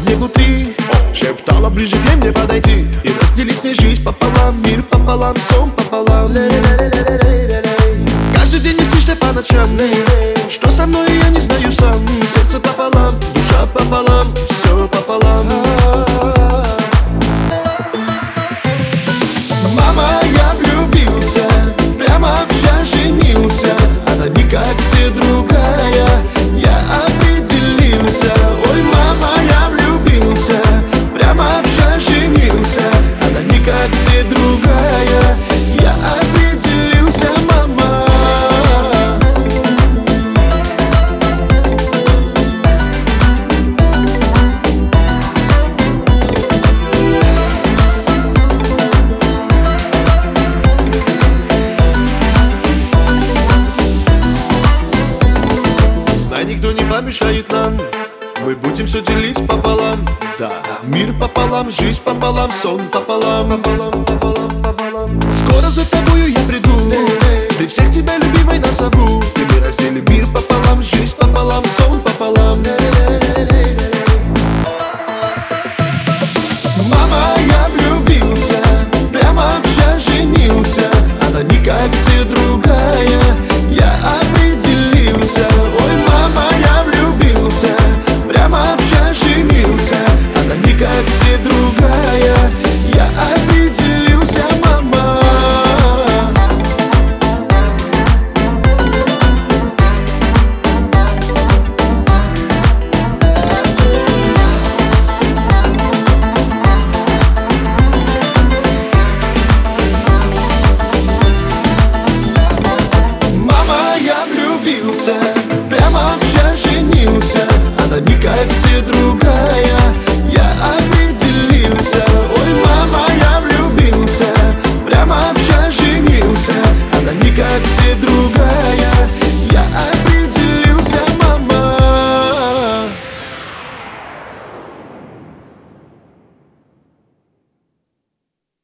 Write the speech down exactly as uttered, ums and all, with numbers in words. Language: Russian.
мне внутри, шептала ближе к мне подойти и разделить с ней жизнь пополам, мир пополам, сон пополам. Каждый день не спишься по ночам, что со мной я не знаю сам. Сердце пополам, душа пополам, все пополам. Мама, я влюбился, прямо вчера женился. Она не как все другая, я определился. Ой, мама, я влюбился, прямо вчера женился. Она не как все другая, я определился, мама. Никто не помешает нам, мы будем все делить пополам. Да, мир пополам, жизнь пополам, сон пополам, пополам, пополам, пополам. Скоро за тобою я приду, при всех тебя любимой назову. И мы разделим мир пополам, жизнь пополам, сон пополам. Мама, я влюбился, прямо вчера женился. Она не как все другая, я определился. Ой, мама, я влюбился, прямо вчера женился. Она не как все другая, я определился, мама. Мама, я влюбился, прямо вчера женился. Она не как все другая.